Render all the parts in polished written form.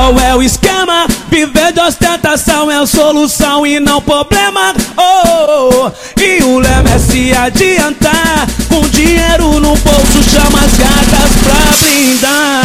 qual é o esquema? Viver de ostentação é solução e não problema. E o lema é se adiantar, com dinheiro no bolso chama as gatas pra brindar.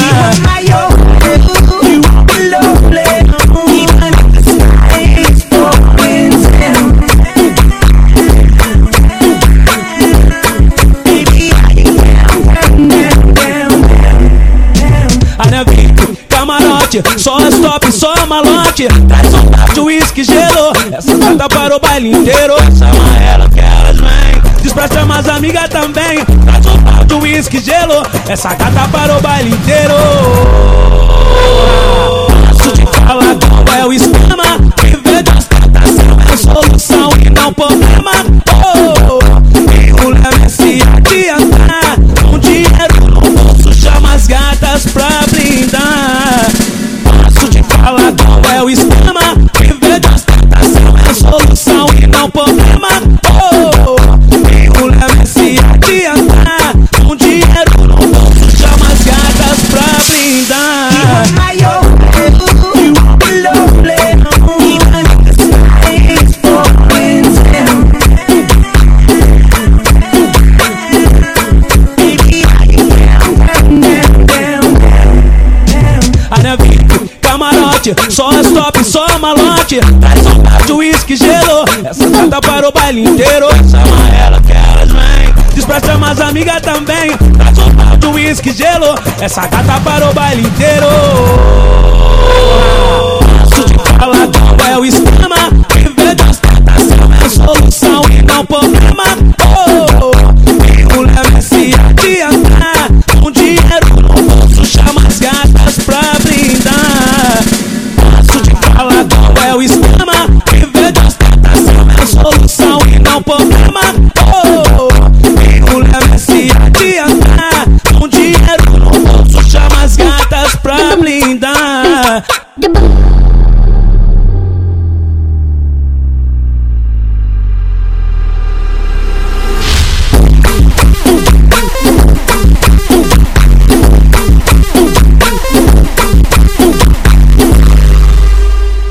Camarote, só as top, só malote. Traz um par de uísque, gelo. Essa gata para o baile inteiro. Chama ela que elas vêm. Diz pra chamar as amigas também. Traz um par de uísque, gelo. Essa gata para o baile inteiro. Posso te falar qual é o esquema? Viver de ostentação é solução e não problema. E o lema é se adiantar, com dinheiro no bolso chama as gatas pra brindar. Posso te falar qual é o esquema? Viver de ostentação é solução e não problema. E o lema é se adiantar, com dinheiro no bolso chama as gatas pra brindar. Camarote, só as top, só malote. Traz um par de uísque, gelo. Essa gata para o baile inteiro. Chama ela que elas vêm. Diz pra chamar as amigas também. Traz um par de uísque, gelo. Essa gata para o baile inteiro. Posso te falar qual é o esquema? Viver de ostentação é solução e não problema.